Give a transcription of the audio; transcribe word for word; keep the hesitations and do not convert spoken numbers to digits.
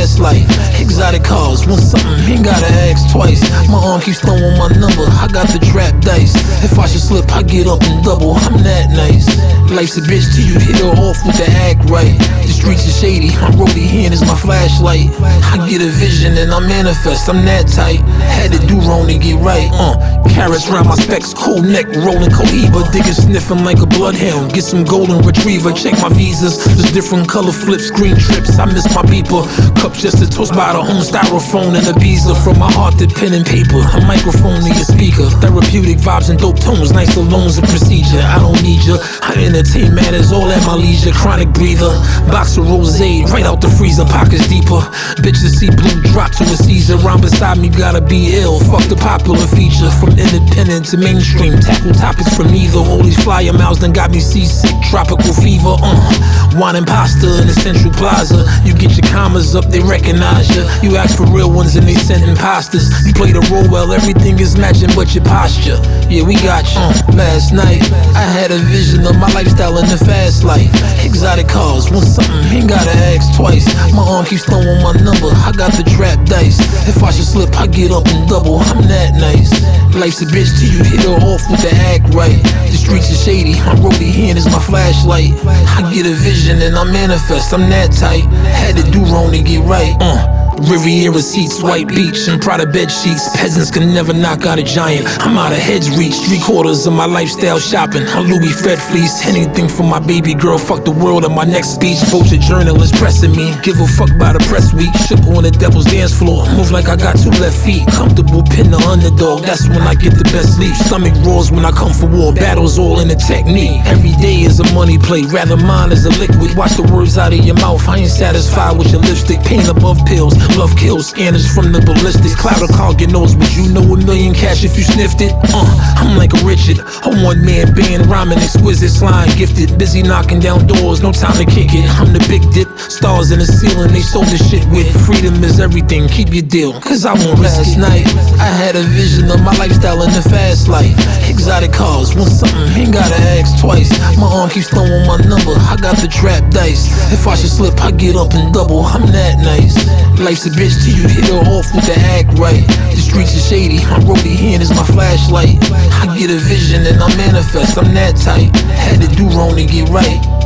fast life. Exotic cars, want something, ain't gotta ask twice. My arm keeps throwing my number, I got the trap dice. If I should slip, I get up and double, I'm that nice. Life's a bitch till you hit her off with the act right. The streets are shady, my roadie hand is my flashlight. I get a vision and I manifest, I'm that tight. Had to do wrong to get right, uh carrots round my specs, cool neck, rolling Cohiba. Digging, sniffing like a bloodhound, get some golden retriever. Check my visas, there's different color flips, green trips, I miss my beeper. Cups just to toast by the home, styrofoam and a Ibiza. From my heart to pen and paper, a microphone to your speaker. Therapeutic vibes and dope tones, nice alone's a procedure. I don't need ya, I entertain matters all at my leisure. Chronic breather, box of rosé, right out the freezer, pockets deeper. Bitches see blue drop to a Caesar. Round beside me gotta be ill, fuck the popular feature. From independent to mainstream, tackle topics from either. All these flyer miles done got me seasick, tropical fever. Uh, wine and pasta in the Central Plaza. You get your commas up, they recognize ya. You ask for real ones and they send imposters. You play the role well, everything is matching but your posture. Yeah, we got you. Uh, last night, I had a vision of my lifestyle in the fast life. Exotic cars, want something, ain't gotta ask twice. My arm keeps throwing my number, I got the trap dice. If I should slip, I get up and double, I'm that nice. Life's a bitch till you hit her off with the act right. The streets are shady, my roadie hand is my flashlight. I get a vision and I manifest, I'm that tight. Had to do wrong to get right, uh Riviera seats, white beach, and Prada bed sheets. Peasants can never knock out a giant. I'm out of heads reach, three quarters of my lifestyle shopping. A Louis Fed fleece, anything for my baby girl. Fuck the world on my next speech. Vulture journalists pressing me, give a fuck by the press week. Shook on the devil's dance floor, move like I got two left feet. Comfortable pin the underdog, that's when I get the best leap. Stomach roars when I come for war, battles all in the technique. Every day is a money play, rather mine is a liquid. Watch the words out of your mouth, I ain't satisfied with your lipstick. Pain above pills, love kills, scanners from the ballistics. Cloud of call your nose, but you know a million cash if you sniffed it. Uh, I'm like a Richard, a one-man band, rhyming exquisite, slime gifted. Busy knocking down doors, no time to kick it. I'm the big dip, stars in the ceiling, they sold the shit with. Freedom is everything, keep your deal, cause I won't risk it. Last night, I had a vision of my lifestyle in the fast life. Exotic cars, want something, ain't gotta ask twice. My arm keeps throwing my number, I got the trap dice. If I should slip, I get up and double, I'm that nice. Life's a bitch till you hit her off with the act right. The streets are shady, my roadie hand is my flashlight. I get a vision and I manifest, I'm that tight. Had to do wrong to get right.